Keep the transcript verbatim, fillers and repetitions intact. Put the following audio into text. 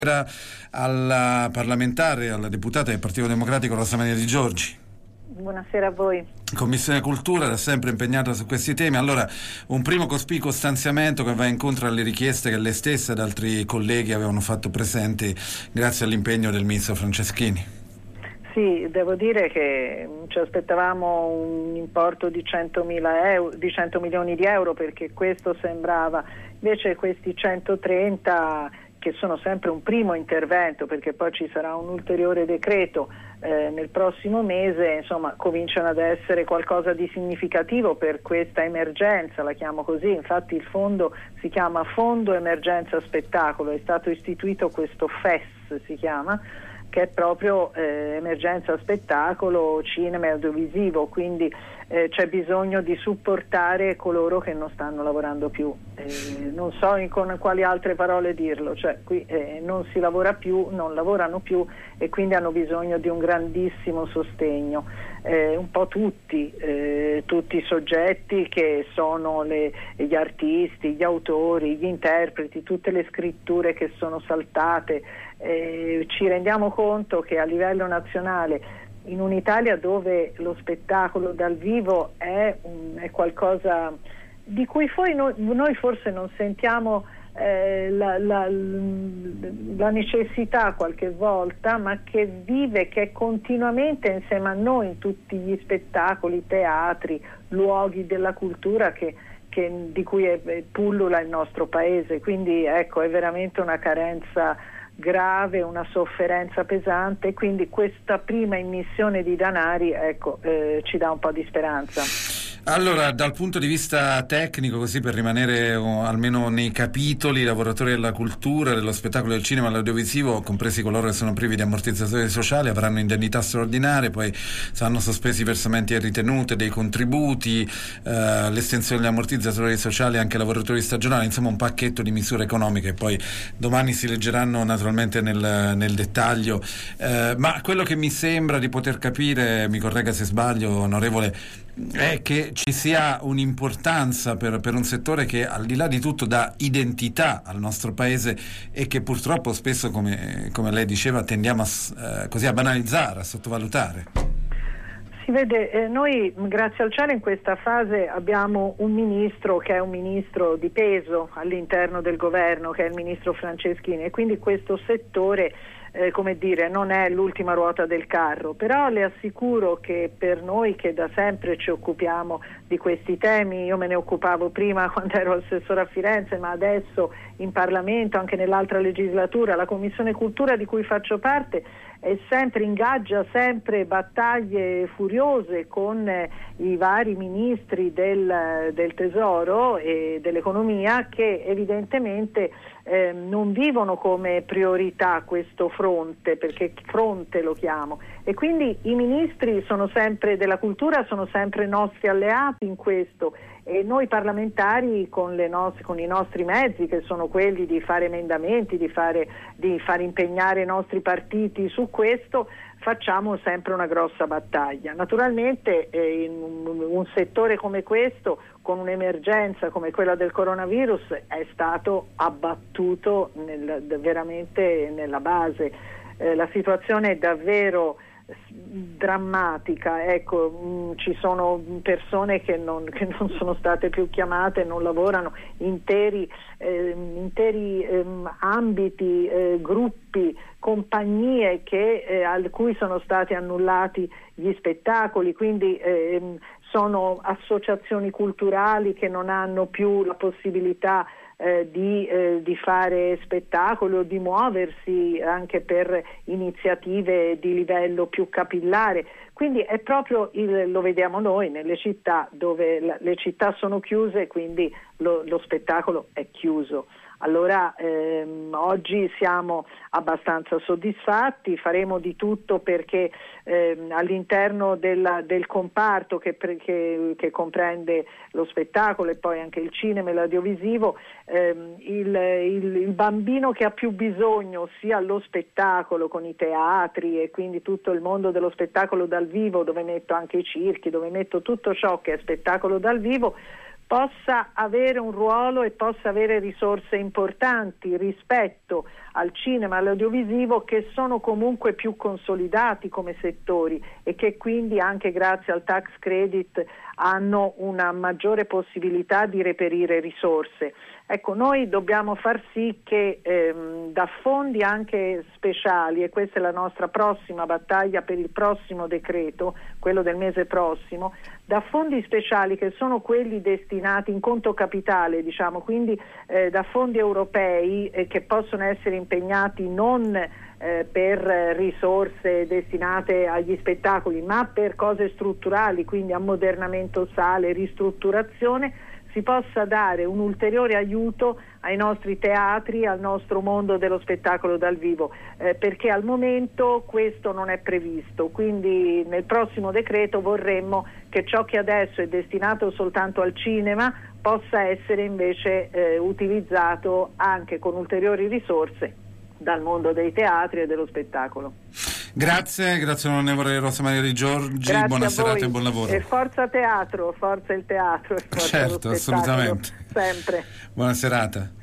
Alla parlamentare, alla deputata del Partito Democratico Rosa Maria Di Giorgi. Buonasera a voi. Commissione Cultura, da sempre impegnata su questi temi. Allora, un primo cospicuo stanziamento che va incontro alle richieste che lei stessa ed altri colleghi avevano fatto presenti grazie all'impegno del ministro Franceschini. Sì, devo dire che ci aspettavamo un importo di centomila euro, di cento milioni di euro, perché questo sembrava, invece questi centotrenta, che sono sempre un primo intervento, perché poi ci sarà un ulteriore decreto eh, nel prossimo mese, insomma cominciano ad essere qualcosa di significativo per questa emergenza, la chiamo così. Infatti il fondo si chiama Fondo Emergenza Spettacolo, è stato istituito questo F E S, si chiama, che è proprio eh, emergenza spettacolo, cinema e audiovisivo, quindi eh, c'è bisogno di supportare coloro che non stanno lavorando più. Eh, non so in, con quali altre parole dirlo, cioè qui eh, non si lavora più, non lavorano più e quindi hanno bisogno di un grandissimo sostegno. Eh, un po' tutti, eh, tutti i soggetti che sono le, gli artisti, gli autori, gli interpreti, tutte le scritture che sono saltate. Eh, ci rendiamo conto che a livello nazionale, in un'Italia dove lo spettacolo dal vivo è, un, è qualcosa di cui poi noi, noi forse non sentiamo eh, la, la, la necessità qualche volta, ma che vive, che è continuamente insieme a noi in tutti gli spettacoli, teatri, luoghi della cultura che, che, di cui è, pullula il nostro paese. Quindi ecco, è veramente una carenza grave, una sofferenza pesante, quindi questa prima immissione di danari ecco eh, ci dà un po' di speranza. Allora, dal punto di vista tecnico, così per rimanere oh, almeno nei capitoli, i lavoratori della cultura, dello spettacolo, del cinema e dell'audiovisivo, compresi coloro che sono privi di ammortizzatori sociali, avranno indennità straordinarie, poi saranno sospesi i versamenti e ritenute dei contributi, eh, l'estensione degli ammortizzatori sociali anche ai lavoratori stagionali, insomma un pacchetto di misure economiche, poi domani si leggeranno naturalmente nel, nel dettaglio, eh, ma quello che mi sembra di poter capire, mi corregga se sbaglio onorevole, è che ci sia un'importanza per, per un settore che al di là di tutto dà identità al nostro paese e che purtroppo spesso, come, come lei diceva, tendiamo a, eh, così a banalizzare, a sottovalutare. Si vede, eh, noi grazie al cielo in questa fase abbiamo un ministro che è un ministro di peso all'interno del governo, che è il ministro Franceschini, e quindi questo settore Eh, come dire, non è l'ultima ruota del carro, però le assicuro che per noi che da sempre ci occupiamo di questi temi, io me ne occupavo prima quando ero assessore a Firenze, ma adesso in Parlamento, anche nell'altra legislatura, la Commissione Cultura di cui faccio parte è sempre, ingaggia sempre battaglie furiose con eh, i vari ministri del, del Tesoro e dell'Economia, che evidentemente eh, non vivono come priorità questo fronte, perché fronte lo chiamo, e quindi i ministri sono sempre della cultura, sono sempre nostri alleati in questo, e noi parlamentari con, le nostre, con i nostri mezzi, che sono quelli di fare emendamenti, di fare, di far impegnare i nostri partiti su questo, facciamo sempre una grossa battaglia. Naturalmente eh, in un, un settore come questo, con un'emergenza come quella del coronavirus, è stato abbattuto nel, veramente nella base. Eh, la situazione è davvero drammatica, ecco, mh, ci sono persone che non, che non sono state più chiamate, non lavorano, interi, eh, interi ehm, ambiti, eh, gruppi, compagnie che, eh, al cui sono stati annullati gli spettacoli, quindi ehm, sono associazioni culturali che non hanno più la possibilità Eh, di, eh, di fare spettacolo o di muoversi anche per iniziative di livello più capillare. Quindi è proprio il, lo vediamo noi nelle città dove la, le città sono chiuse, quindi lo, lo spettacolo è chiuso. Allora ehm, oggi siamo abbastanza soddisfatti, faremo di tutto perché ehm, all'interno della, del comparto che, che, che comprende lo spettacolo e poi anche il cinema e l'audiovisivo, ehm, il, il, il bambino che ha più bisogno, sia lo spettacolo con i teatri e quindi tutto il mondo dello spettacolo dal vivo, dove metto anche i circhi, dove metto tutto ciò che è spettacolo dal vivo, possa avere un ruolo e possa avere risorse importanti rispetto al cinema, all'audiovisivo, che sono comunque più consolidati come settori e che quindi anche grazie al tax credit hanno una maggiore possibilità di reperire risorse. Ecco, noi dobbiamo far sì che ehm, da fondi anche speciali, e questa è la nostra prossima battaglia per il prossimo decreto, quello del mese prossimo, da fondi speciali che sono quelli destinati in conto capitale, diciamo, quindi eh, da fondi europei eh, che possono essere impegnati non eh, per risorse destinate agli spettacoli, ma per cose strutturali, quindi ammodernamento sale, ristrutturazione, si possa dare un ulteriore aiuto ai nostri teatri, al nostro mondo dello spettacolo dal vivo, eh, perché al momento questo non è previsto. Quindi nel prossimo decreto vorremmo che ciò che adesso è destinato soltanto al cinema possa essere invece eh, utilizzato anche con ulteriori risorse dal mondo dei teatri e dello spettacolo. Grazie, grazie onorevole Rosa Maria Di Giorgi, grazie buona serata voi. E buon lavoro. E forza teatro, forza il teatro e forza certo, lo spettacolo, assolutamente. sempre. Buona serata.